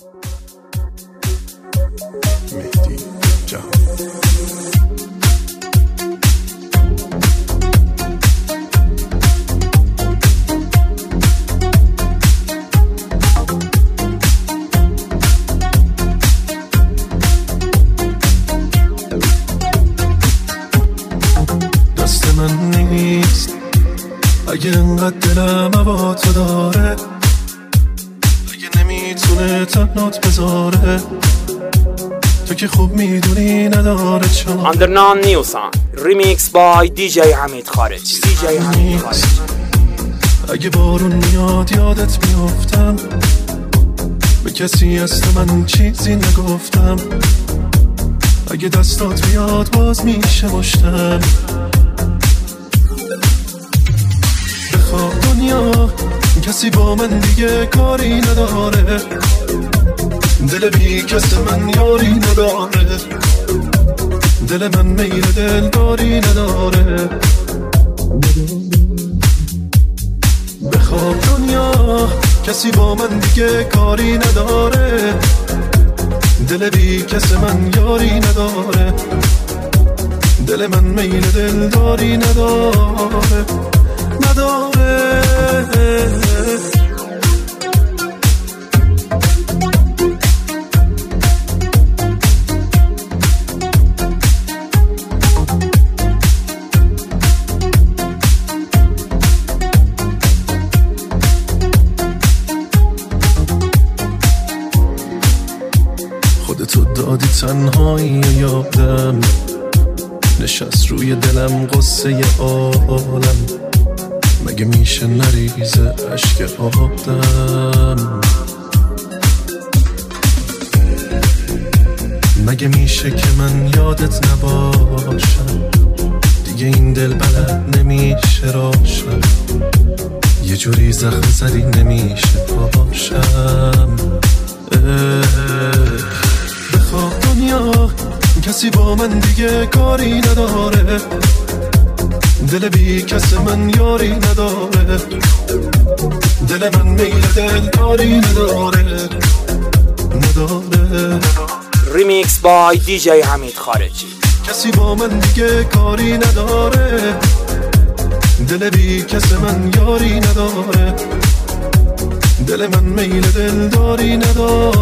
مهدی جهان. دست من نیست اگه انقدر دلم هوا تو داره، اگه نمیتونه تنات بذاره، تو که خوب میدونی نداره چون Undernan Newsan Remix by DJ حمید خارجی. اگه بارون میاد یادت میافتم، به کسی هست من چیزی نگفتم، اگه دستات میاد باز میشه مشتم. بخواب دنیا کسی با من دیگه کاری نداره، دل بی کس من یاری نداره، دل من میل دلداری نداره. بخواب دنیا کسی با من دیگه کاری نداره، دل بی کس من یاری نداره، دل من میل دلداری نداره. خودتو دادی تنهایی یادم، نشست روی دلم قصه عالم، مگه میشه نریزه عشق آدم، مگه میشه که من یادت نباشم، دیگه این دل بلد نمیشه راشم، یه جوری زخم زدی نمیشه پاشم. بخواب دنیا کسی با من دیگه کاری نداره، دل بی کس من یاری نداره، دل من میل دلداری نداره. Remix by DJ حمید خارجی. کسی با من دیگه کاری نداره، دل بی کس من یاری نداره، دل من میل دلداری نداره.